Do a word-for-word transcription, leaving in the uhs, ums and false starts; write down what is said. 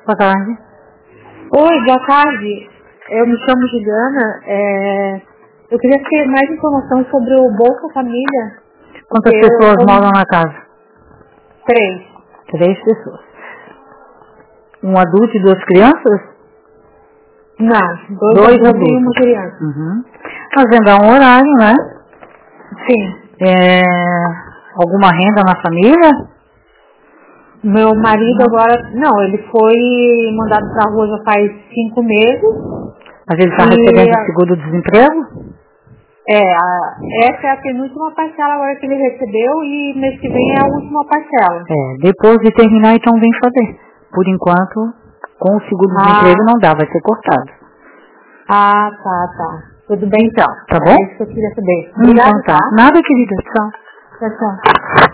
Boa tarde. Oi, boa tarde. Eu me chamo Juliana. É... Eu queria ter mais informação sobre o Bolsa Família. Quantas pessoas eu... moram na casa? Três. Três pessoas. Um adulto e duas crianças? Não, dois, dois adultos adultos e uma criança. Uhum. Fazendo um horário, né? Sim. É... Alguma renda na família? Meu marido agora, não, ele foi mandado pra rua já faz cinco meses. Mas ele está recebendo o seguro-desemprego? É, a, essa é a penúltima parcela agora que ele recebeu e mês que vem é a última parcela. É, depois de terminar então vem fazer. Por enquanto, com o seguro-desemprego ah. não dá, vai ser cortado. Ah, tá, tá. Tudo bem então. Tá bom? É isso que eu queria saber. Obrigada, então, tá. tá? Nada, querida. Tchau. Tchau, tchau.